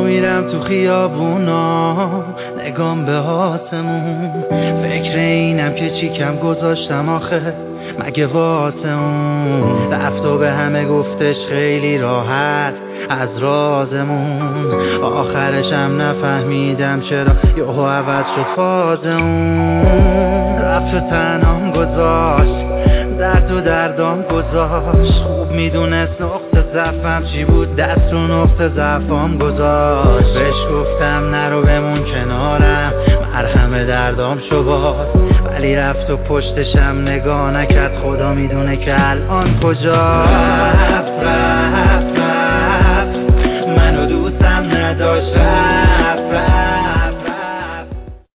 میرم تو خیابونا نگام به آسمون، فکر اینم که چی کم گذاشتم آخه مگه واسه اون. رفت و به همه گفتش خیلی راحت از رازمون، آخرشم نفهمیدم چرا یهو عوض شد فاز اون. رفت و تنهام گذاشت، درد و دردام گذاشت، خوب میدونست نقطه ضعفم چی بود، دست رو نقطه ضعفام گذاشت. بهش گفتم نرو بمون کنارم، مرهم دردام شو باز، ولی رفت و پشتشم نگاه نکرد، خدا میدونه که الان کجا. رفت